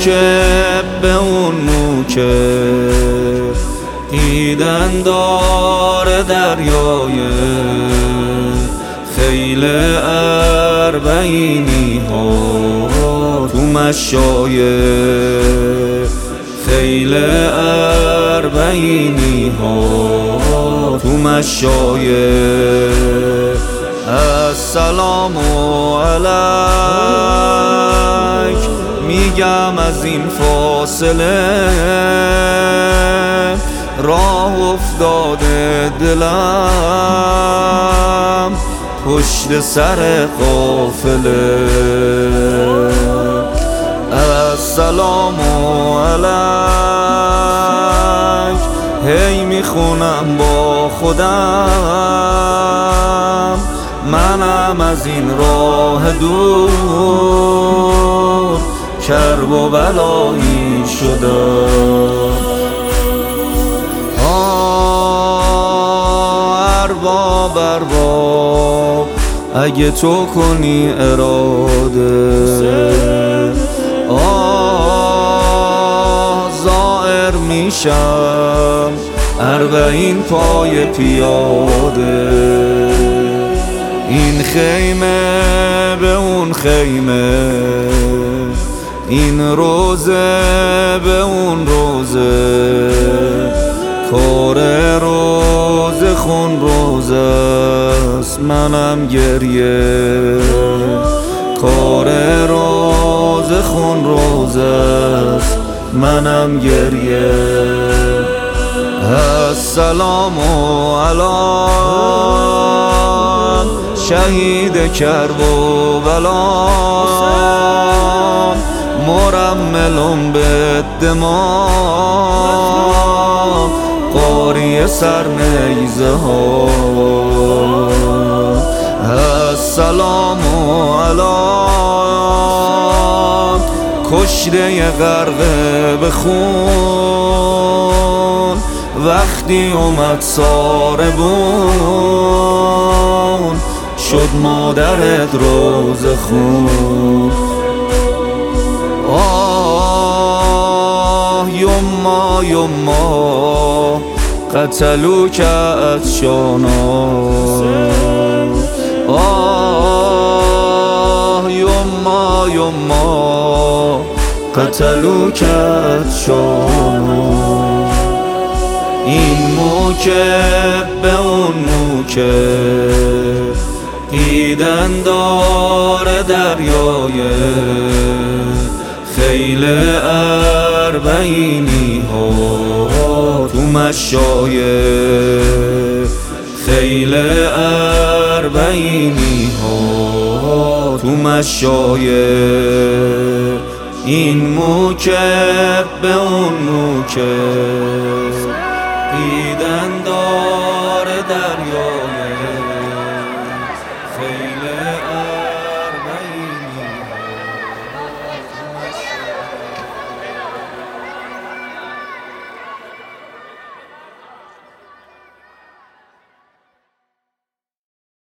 موکب به اون موکب دیدن داره دریای خیل اربعینی ها تو مشایخ خیل اربعینی ها تو مشایخ السلام علیک میگم از این فاصله راه افتاده دلم پشت سر قافله السلام علیک هی میخونم با خودم منم از این راه دور کرب و بلایی شدم ارباب ارباب اگه تو کنی اراده زائر میشم اربعین پای پیاده این خیمه به اون خیمه این روزه به اون روزه کار روزه خون روزه است منم گریه کار روزه خون روزه است منم گریه السلام علیکم شهید کرب و بلام مرملم به دماغ قاری سرنیزه ها السلام علیکم کشته غرقه به خون وقتی اومد ساربون شد مادرت روز خون یما یما قتلوک عطشانا یما یما قتلوک عطشانا این موکب به اون موکب دیدن داره دریای خیل اربعینی ها تو مشایخ خیل اربعینی ها تو مشایخ این موکب به اون موکب دیدن داره دریای